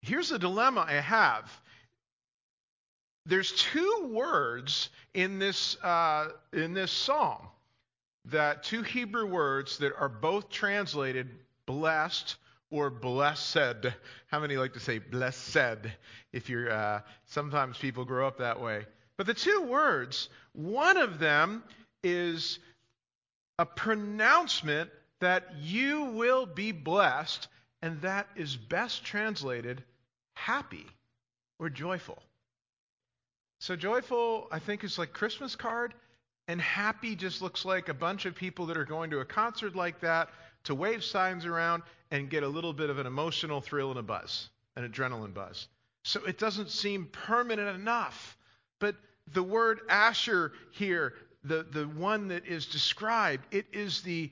here's the dilemma I have. There's two words in this psalm, that two Hebrew words that are both translated blessed or blessed. How many like to say blessed? If you're sometimes people grow up that way. But the two words, one of them is a pronouncement that you will be blessed, and that is best translated happy or joyful. So joyful, I think, is like Christmas card, and happy just looks like a bunch of people that are going to a concert like that to wave signs around and get a little bit of an emotional thrill and a buzz, an adrenaline buzz. So it doesn't seem permanent enough. But the word Asher here, the one that is described, it is the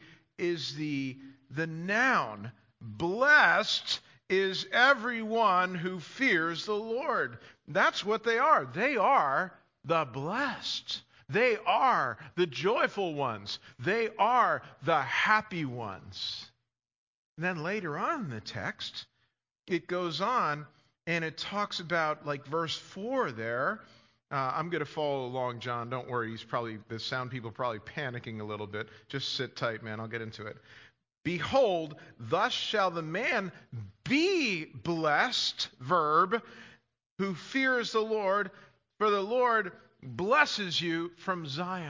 noun. Blessed is everyone who fears the Lord. That's what they are. They are the blessed. They are the joyful ones. They are the happy ones. And then later on in the text, it goes on and it talks about, like verse 4 there. I'm going to follow along, John. Don't worry. The sound people probably panicking a little bit. Just sit tight, man. I'll get into it. Behold, thus shall the man be blessed, verb, who fears the Lord, for the Lord blesses you from Zion.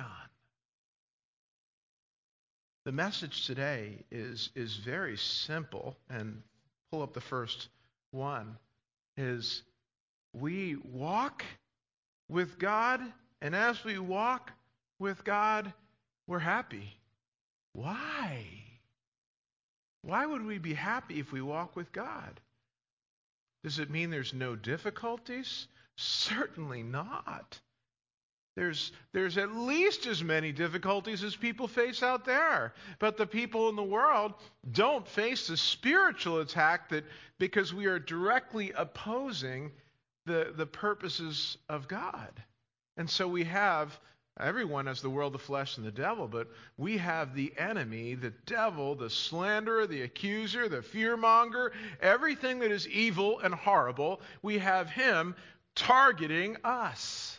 The message today is very simple, and pull up the first one, is we walk with God, and as we walk with God, we're happy. Why? Why would we be happy if we walk with God? Does it mean there's no difficulties? Certainly not. There's at least as many difficulties as people face out there. But the people in the world don't face the spiritual attack because we are directly opposing the purposes of God. And so we have, everyone has the world, the flesh, and the devil, but we have the enemy, the devil, the slanderer, the accuser, the fearmonger, everything that is evil and horrible. We have him targeting us.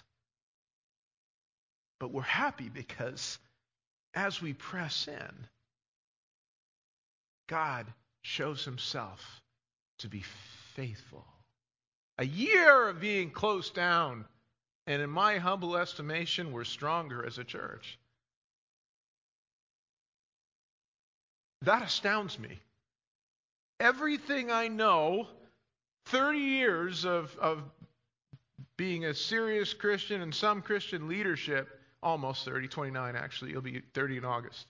But we're happy because as we press in, God shows himself to be faithful. A year of being closed down, and in my humble estimation, we're stronger as a church. That astounds me. Everything I know, 30 years of being a serious Christian and some Christian leadership, almost 30, 29 actually, you'll be 30 in August.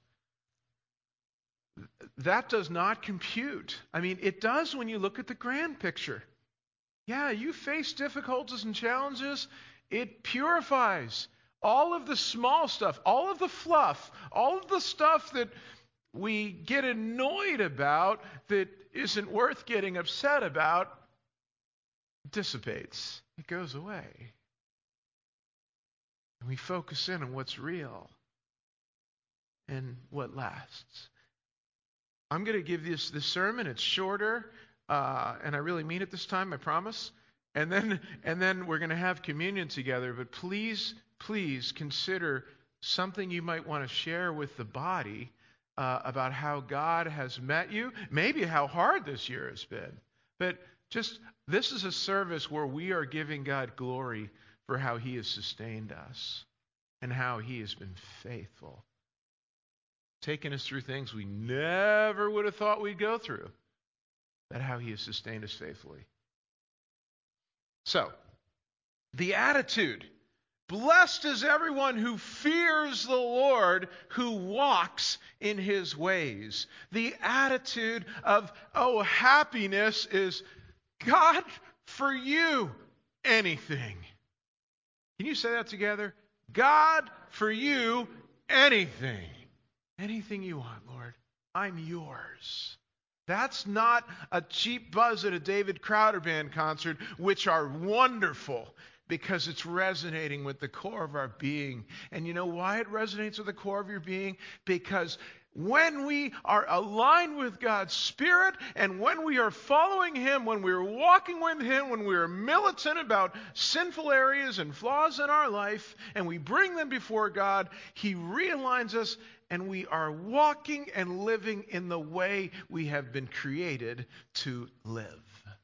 That does not compute. I mean, it does when you look at the grand picture. Yeah, you face difficulties and challenges. It purifies all of the small stuff, all of the fluff, all of the stuff that we get annoyed about that isn't worth getting upset about, dissipates. It goes away. And we focus in on what's real and what lasts. I'm going to give this sermon. It's shorter, and I really mean it this time, I promise. And then we're going to have communion together. But please consider something you might want to share with the body about how God has met you, maybe how hard this year has been. But this is a service where we are giving God glory for how he has sustained us and how he has been faithful, taking us through things we never would have thought we'd go through, but how he has sustained us faithfully. So, the attitude. Blessed is everyone who fears the Lord, who walks in his ways. The attitude of, happiness is, God, for you, anything. Can you say that together? God, for you, anything. Anything you want, Lord. I'm yours. That's not a cheap buzz at a David Crowder Band concert, which are wonderful because it's resonating with the core of our being. And you know why it resonates with the core of your being? Because when we are aligned with God's Spirit and when we are following Him, when we're walking with Him, when we're militant about sinful areas and flaws in our life, and we bring them before God, He realigns us and we are walking and living in the way we have been created to live.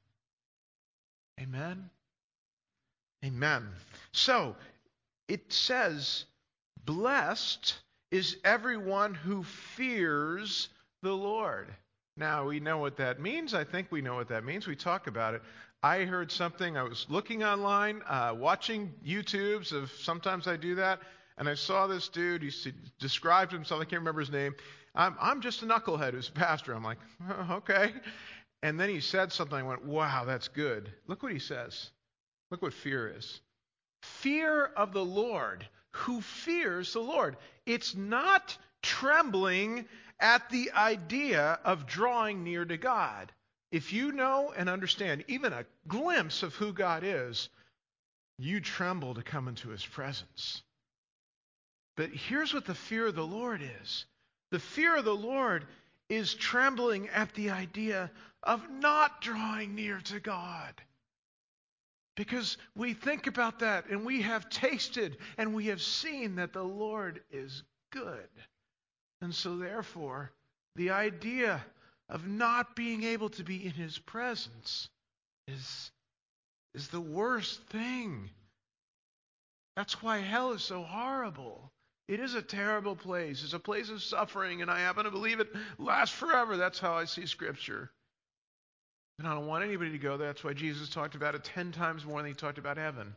Amen? Amen. So, it says, blessed is everyone who fears the Lord. Now, we know what that means. I think we know what that means. We talk about it. I heard something. I was looking online, watching YouTubes of, sometimes I do that, and I saw this dude. He described himself. I can't remember his name. I'm just a knucklehead who's a pastor. I'm like, oh, okay. And then he said something. I went, wow, that's good. Look what he says. Look what fear is. Fear of the Lord. Who fears the Lord? It's not trembling at the idea of drawing near to God. If you know and understand even a glimpse of who God is, you tremble to come into His presence. But here's what the fear of the Lord is. The fear of the Lord is trembling at the idea of not drawing near to God. Because we think about that and we have tasted and we have seen that the Lord is good. And so therefore, the idea of not being able to be in His presence is the worst thing. That's why hell is so horrible. It is a terrible place. It's a place of suffering, and I happen to believe it lasts forever. That's how I see Scripture. And I don't want anybody to go there. That's why Jesus talked about it 10 times more than He talked about heaven.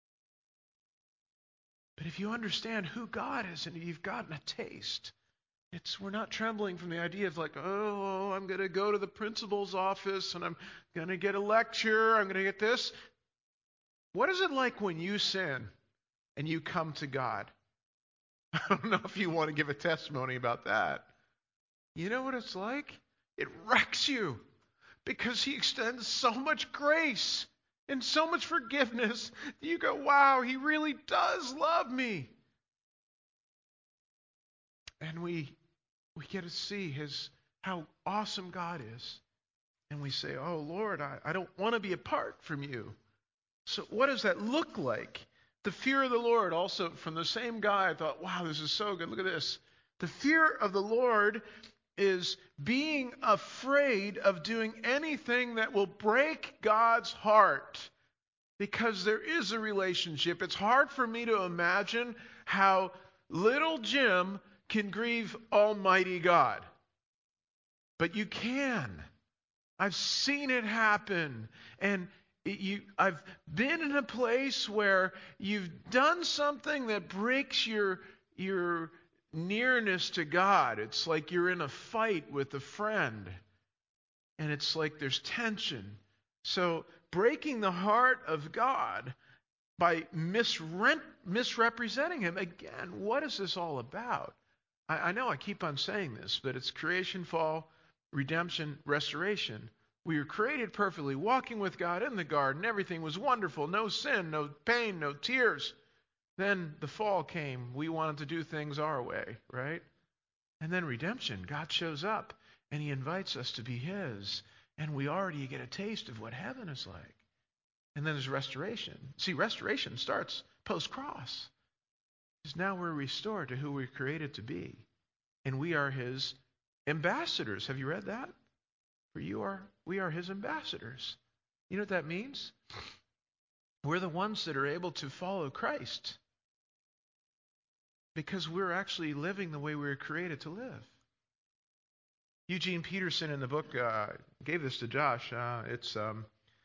But if you understand who God is and you've gotten a taste, we're not trembling from the idea of like, oh, I'm going to go to the principal's office and I'm going to get a lecture. I'm going to get this. What is it like when you sin and you come to God? I don't know if you want to give a testimony about that. You know what it's like? It wrecks you. Because He extends so much grace and so much forgiveness. You go, wow, He really does love me. And we get to see how awesome God is. And we say, oh, Lord, I don't want to be apart from You. So what does that look like? The fear of the Lord, also from the same guy, I thought, wow, this is so good. Look at this. The fear of the Lord is being afraid of doing anything that will break God's heart. Because there is a relationship. It's hard for me to imagine how little Jim can grieve Almighty God. But you can. I've seen it happen. And I've been in a place where you've done something that breaks your nearness to God. It's like you're in a fight with a friend. And it's like there's tension. So breaking the heart of God by misrepresenting Him. Again, what is this all about? I know I keep on saying this, but it's creation, fall, redemption, restoration. We were created perfectly, walking with God in the garden. Everything was wonderful. No sin, no pain, no tears. Then the fall came. We wanted to do things our way, right? And then redemption. God shows up and He invites us to be His. And we already get a taste of what heaven is like. And then there's restoration. See, restoration starts post-cross. Because now we're restored to who we're created to be. And we are His ambassadors. Have you read that? We are His ambassadors. You know what that means? We're the ones that are able to follow Christ. Because we're actually living the way we were created to live. Eugene Peterson in the book gave this to Josh. It's A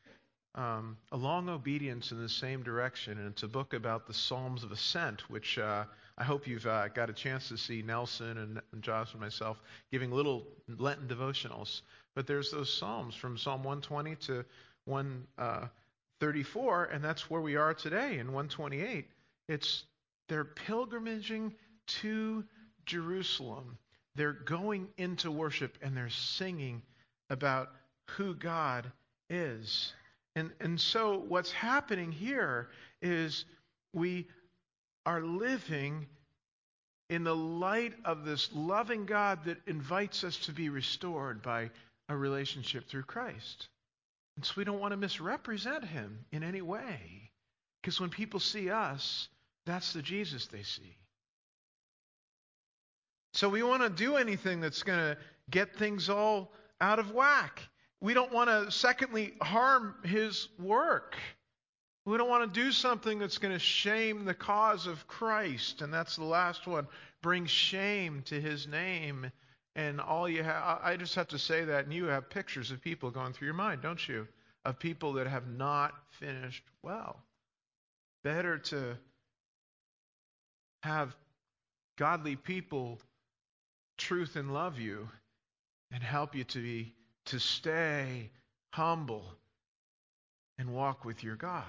Long Obedience in the Same Direction. And it's a book about the Psalms of Ascent, which I hope you've got a chance to see Nelson and Josh and myself giving little Lenten devotionals. But there's those Psalms from Psalm 120 to 134, and that's where we are today in 128. They're pilgrimaging to Jerusalem. They're going into worship and they're singing about who God is. And so what's happening here is we are living in the light of this loving God that invites us to be restored by a relationship through Christ. And so we don't want to misrepresent him in any way. Because when people see us, that's the Jesus they see. So we want to do anything that's going to get things all out of whack. We don't want to, secondly, harm his work. We don't want to do something that's going to shame the cause of Christ. And that's the last one. Bring shame to his name. And all you have, I just have to say that, and you have pictures of people going through your mind, don't you? Of people that have not finished well. Better to have godly people truth and love you and help you to stay humble and walk with your God.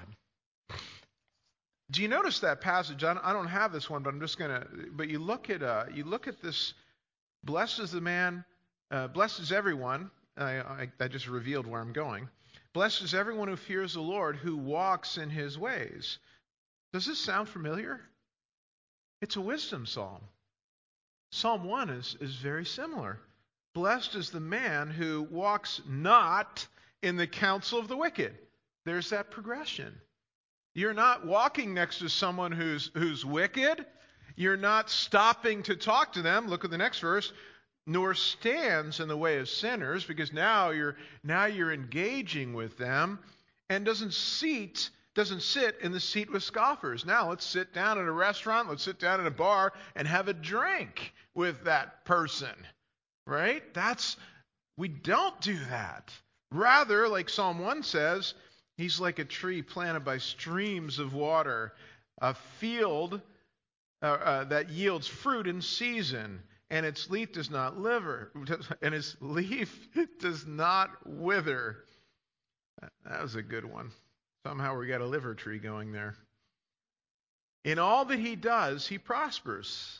Do you notice that passage? I don't have this one, but I'm just gonna. But you look at this. Blessed is the man. Blessed is everyone. I just revealed where I'm going. Blessed is everyone who fears the Lord, who walks in his ways. Does this sound familiar? It's a wisdom psalm. Psalm 1 is very similar. Blessed is the man who walks not in the counsel of the wicked. There's that progression. You're not walking next to someone who's wicked. You're not stopping to talk to them. Look at the next verse. Nor stands in the way of sinners, because now you're engaging with them, and doesn't sit in the seat with scoffers. Now let's sit down at a restaurant, let's sit down at a bar and have a drink with that person. Right? We don't do that. Rather, like Psalm 1 says, he's like a tree planted by streams of water, a field that yields fruit in season, and its leaf does not wither. That was a good one. Somehow we got a liver tree going there. In all that he does, he prospers.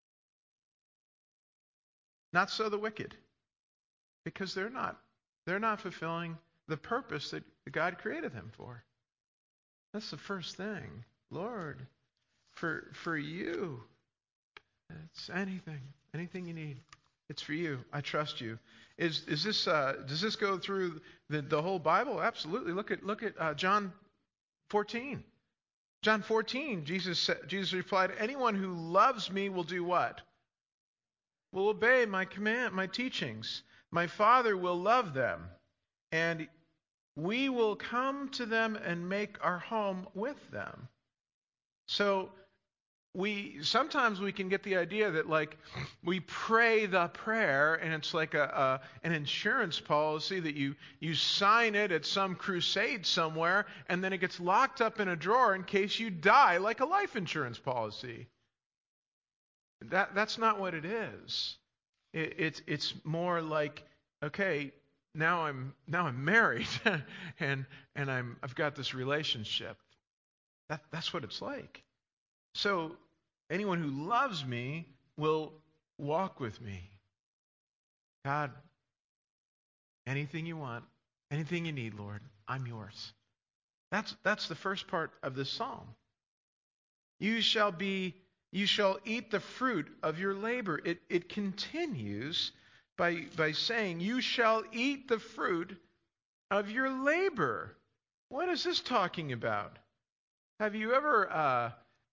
Not so the wicked, because they're not fulfilling the purpose that God created them for. That's the first thing. Lord, for you, it's anything you need. It's for you. I trust you. Does this go through the whole Bible? Absolutely. Look at John 14. John 14, Jesus replied, anyone who loves me will do what? Will obey my teachings. My Father will love them, and we will come to them and make our home with them. So sometimes we can get the idea that like we pray the prayer and it's like an insurance policy that you sign it at some crusade somewhere and then it gets locked up in a drawer in case you die, like a life insurance policy. That's not what it is. It's more like, okay, now I'm married and I've got this relationship. That's what it's like. So anyone who loves me will walk with me. God, anything you want, anything you need, Lord, I'm yours. That's the first part of this psalm. You shall eat the fruit of your labor. It continues by saying, you shall eat the fruit of your labor. What is this talking about? Have you ever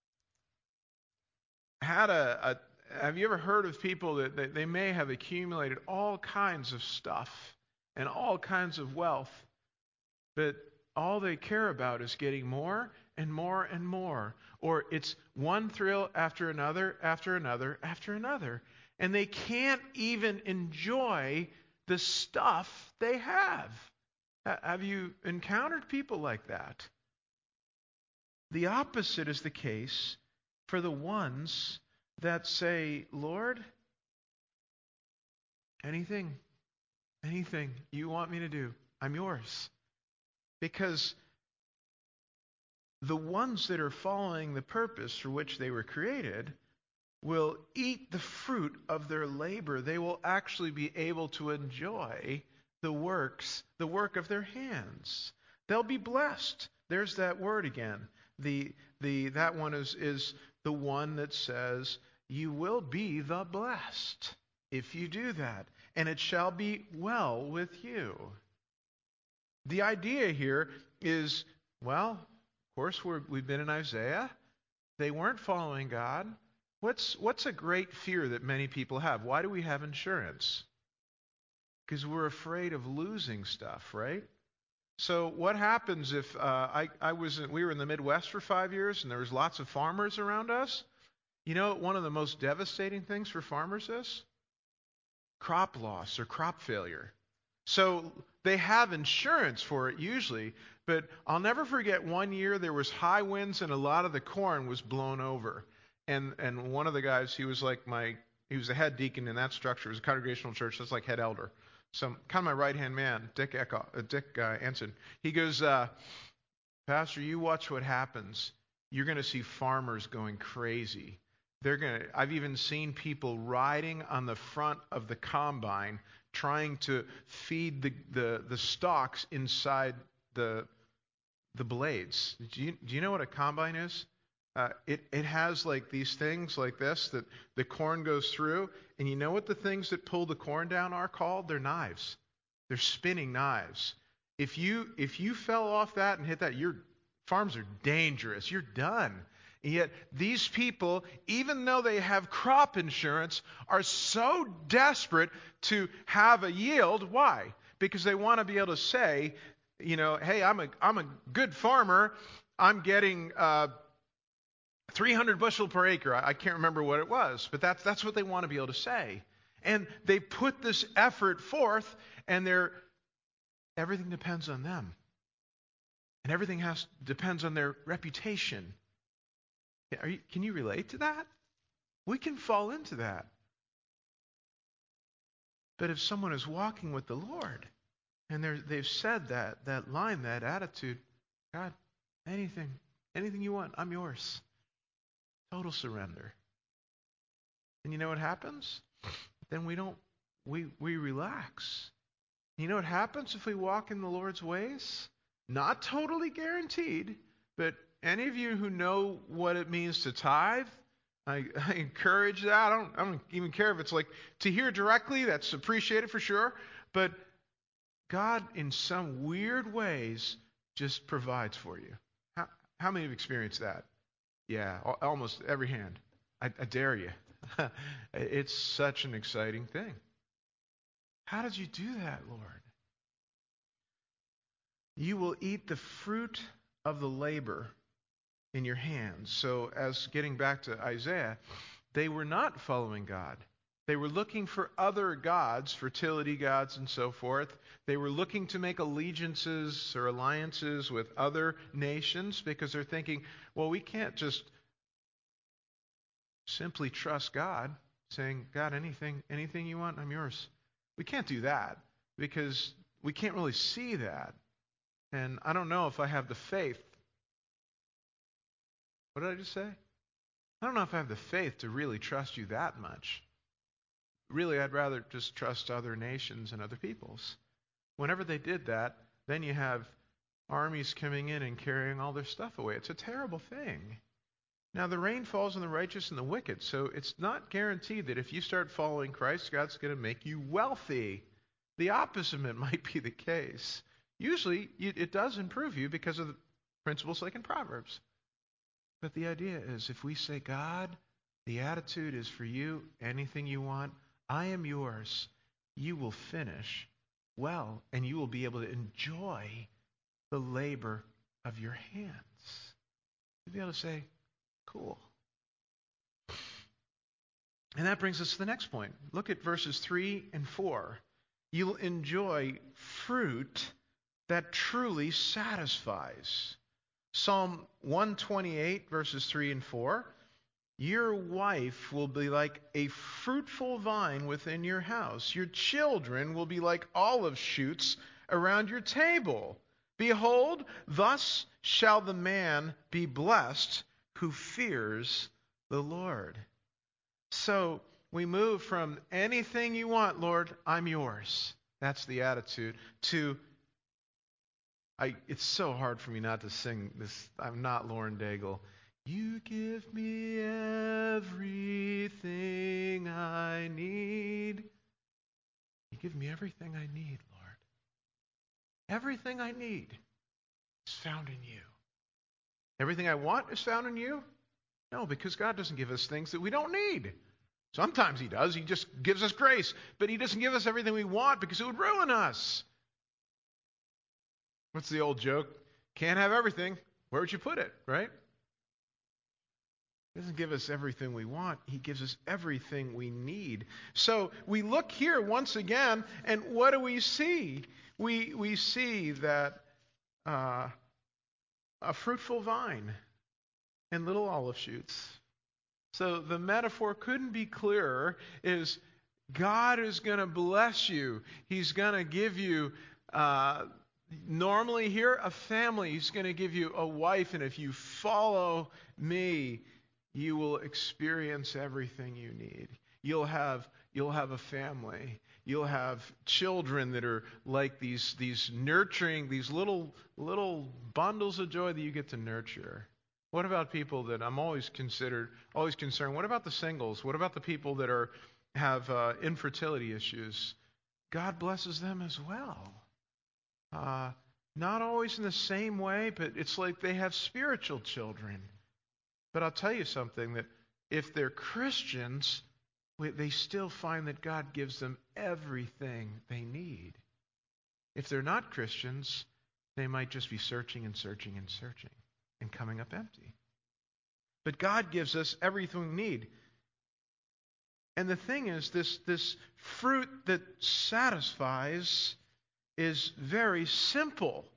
have you ever heard of people that they may have accumulated all kinds of stuff and all kinds of wealth, but all they care about is getting more and more and more, or it's one thrill after another, after another, after another, and they can't even enjoy the stuff they have. Have you encountered people like that? The opposite is the case for the ones that say, Lord, anything you want me to do, I'm yours. Because the ones that are following the purpose for which they were created will eat the fruit of their labor. They will actually be able to enjoy the work of their hands. They'll be blessed. There's that word again. That one is the one that says, you will be the blessed if you do that, and it shall be well with you. The idea here is, well, of course we've been in Isaiah. They weren't following God. What's a great fear that many people have? Why do we have insurance? Because we're afraid of losing stuff, right? So what happens if we were in the Midwest for 5 years and there was lots of farmers around us? You know what one of the most devastating things for farmers is? Crop loss or crop failure. So they have insurance for it usually, but I'll never forget one year there was high winds and a lot of the corn was blown over. And one of the guys, he was the head deacon in that structure. It was a congregational church, that's like head elder. So kind of my right-hand man, Dick Anson. He goes, Pastor, you watch what happens. You're going to see farmers going crazy. I've even seen people riding on the front of the combine trying to feed the stalks inside the blades. Do you know what a combine is? It has like these things like this that the corn goes through, and you know what the things that pull the corn down are called? They're knives. They're spinning knives. If you fell off that and hit that, your farms are dangerous. You're done. And yet these people, even though they have crop insurance, are so desperate to have a yield. Why? Because they want to be able to say, hey, I'm a good farmer. I'm getting 300 bushel per acre. I can't remember what it was, but that's what they want to be able to say. And they put this effort forth, and everything depends on them. And everything depends on their reputation. Can you relate to that? We can fall into that. But if someone is walking with the Lord, and they've said that line, that attitude, God, anything you want, I'm yours. Total surrender. And you know what happens? Then we relax. You know what happens if we walk in the Lord's ways? Not totally guaranteed, but any of you who know what it means to tithe, I encourage that. I don't even care if it's like to hear directly, that's appreciated for sure. But God, in some weird ways, just provides for you. How many have experienced that? Yeah, almost every hand. I dare you. It's such an exciting thing. How did you do that, Lord? You will eat the fruit of the labor in your hands. So as getting back to Isaiah, they were not following God. They were looking for other gods, fertility gods and so forth. They were looking to make allegiances or alliances with other nations because they're thinking, well, we can't just simply trust God, saying, God, anything you want, I'm yours. We can't do that because we can't really see that. And I don't know if I have the faith. What did I just say? I don't know if I have the faith to really trust you that much. Really, I'd rather just trust other nations and other peoples. Whenever they did that, then you have armies coming in and carrying all their stuff away. It's a terrible thing. Now, the rain falls on the righteous and the wicked, so it's not guaranteed that if you start following Christ, God's going to make you wealthy. The opposite might be the case. Usually, it does improve you because of the principles like in Proverbs. But the idea is if we say, God, the attitude is for you, anything you want, I am yours, you will finish well, and you will be able to enjoy the labor of your hands. You'll be able to say, cool. And that brings us to the next point. Look at verses 3 and 4. You'll enjoy fruit that truly satisfies. Psalm 128, verses 3 and 4. Your wife will be like a fruitful vine within your house. Your children will be like olive shoots around your table. Behold, thus shall the man be blessed who fears the Lord. So we move from anything you want, Lord, I'm yours. That's the attitude. To it's so hard for me not to sing this. I'm not Lauren Daigle. You give me everything I need. You give me everything I need, Lord. Everything I need is found in you. Everything I want is found in you? No, because God doesn't give us things that we don't need. Sometimes He does. He just gives us grace. But He doesn't give us everything we want because it would ruin us. What's the old joke? Can't have everything. Where would you put it, right? He doesn't give us everything we want. He gives us everything we need. So we look here once again, and what do we see? We see that a fruitful vine and little olive shoots. So the metaphor couldn't be clearer, is God is going to bless you. He's going to give you, normally here, a family. He's going to give you a wife, and if you follow me, you will experience everything you need. You'll have a family. You'll have children that are like these nurturing, these little bundles of joy that you get to nurture. What about people that I'm always concerned? What about the singles? What about the people that have infertility issues? God blesses them as well. Not always in the same way, but it's like they have spiritual children. But I'll tell you something, that if they're Christians, they still find that God gives them everything they need. If they're not Christians, they might just be searching and searching and searching and coming up empty. But God gives us everything we need. And the thing is, this fruit that satisfies is very simple.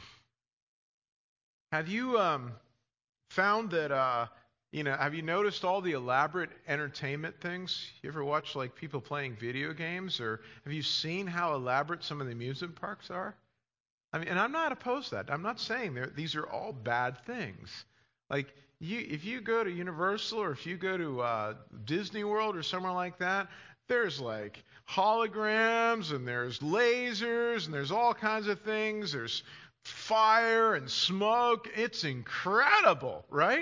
Have you found that, have you noticed all the elaborate entertainment things? You ever watch like people playing video games? Or have you seen how elaborate some of the amusement parks are? I mean, and I'm not opposed to that. I'm not saying these are all bad things. Like, if you go to Universal or if you go to Disney World or somewhere like that, there's like holograms and there's lasers and there's all kinds of things. There's fire and smoke. It's incredible, right?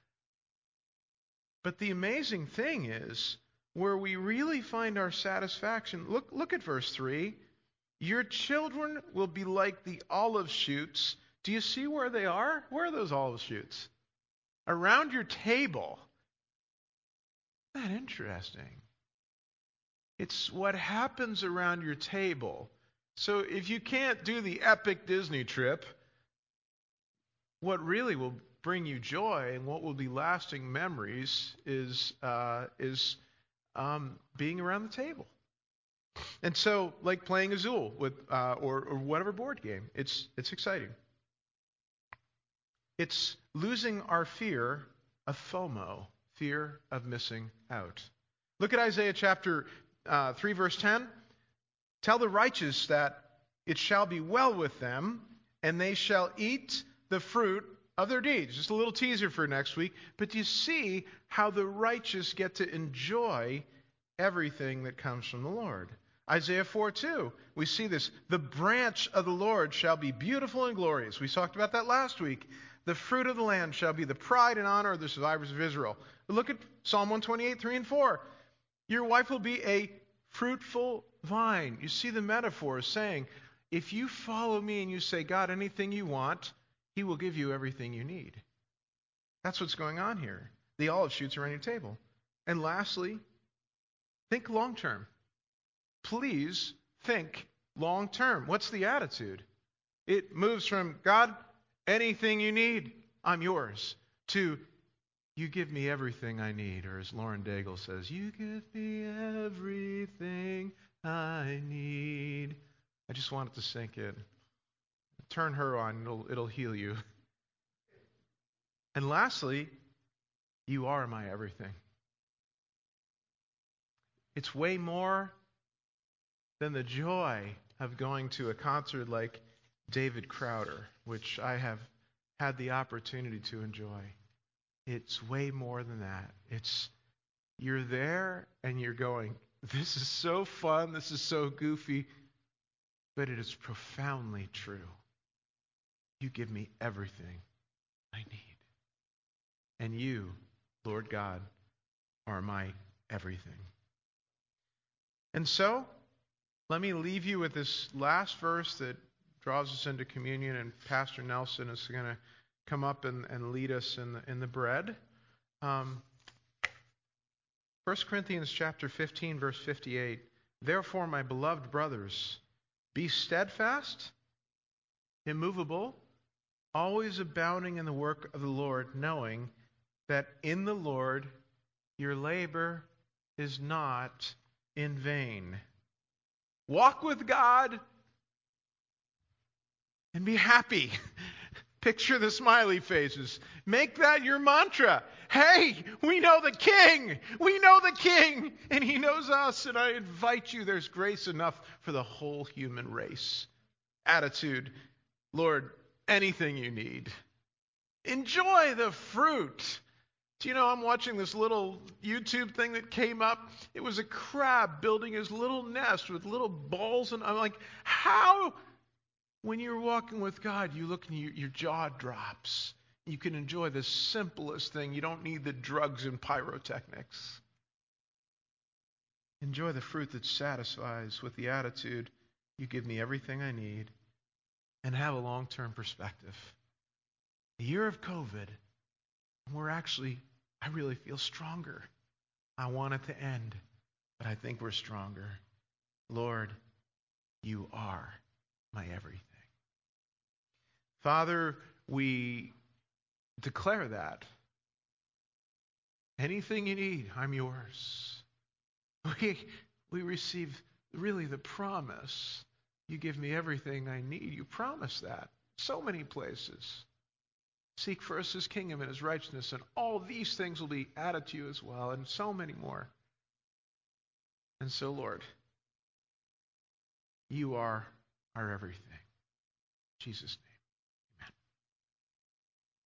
But the amazing thing is, where we really find our satisfaction, look at verse 3. Your children will be like the olive shoots. Do you see where they are? Where are those olive shoots? Around your table. Isn't that interesting? It's what happens around your table. So if you can't do the epic Disney trip, what really will bring you joy and what will be lasting memories is being around the table. And so, like playing Azul with or whatever board game, it's exciting. It's losing our fear of FOMO, fear of missing out. Look at Isaiah chapter 3, verse 10. Tell the righteous that it shall be well with them, and they shall eat the fruit of their deeds. Just a little teaser for next week. But you see how the righteous get to enjoy everything that comes from the Lord. Isaiah 4:2, we see this. The branch of the Lord shall be beautiful and glorious. We talked about that last week. The fruit of the land shall be the pride and honor of the survivors of Israel. Look at Psalm 128, 3 and 4. Your wife will be a fruitful vine. You see the metaphor is saying, if you follow me and you say, God, anything you want, He will give you everything you need. That's what's going on here. The olive shoots are on your table. And lastly, think long term. Please think long term. What's the attitude? It moves from, God, anything you need, I'm yours, to you give me everything I need. Or as Lauren Daigle says, you give me everything I need. I just want it to sink in. Turn her on, it'll heal you. And lastly, you are my everything. It's way more than the joy of going to a concert like David Crowder, which I have had the opportunity to enjoy. It's way more than that. It's you're there and you're going, this is so fun, this is so goofy, but it is profoundly true. You give me everything I need. And you, Lord God, are my everything. And so, let me leave you with this last verse that draws us into communion, and Pastor Nelson is going to come up and lead us in the bread. 1 Corinthians chapter 15, verse 58. Therefore, my beloved brothers, be steadfast, immovable, always abounding in the work of the Lord, knowing that in the Lord your labor is not in vain. Walk with God and be happy. Picture the smiley faces. Make that your mantra. Hey, we know the King. We know the King, and He knows us. And I invite you, there's grace enough for the whole human race. Attitude, Lord, anything you need. Enjoy the fruit. Do you know, I'm watching this little YouTube thing that came up. It was a crab building his little nest with little balls, and I'm like, how? When you're walking with God, you look and your jaw drops. You can enjoy the simplest thing. You don't need the drugs and pyrotechnics. Enjoy the fruit that satisfies with the attitude, you give me everything I need, and have a long-term perspective. The year of COVID, I really feel stronger. I want it to end, but I think we're stronger. Lord, you are my everything. Father, we declare that. Anything you need, I'm yours. We receive really the promise. You give me everything I need. You promise that. So many places. Seek first His kingdom and His righteousness, and all these things will be added to you as well, and so many more. And so, Lord, you are our everything. In Jesus' name.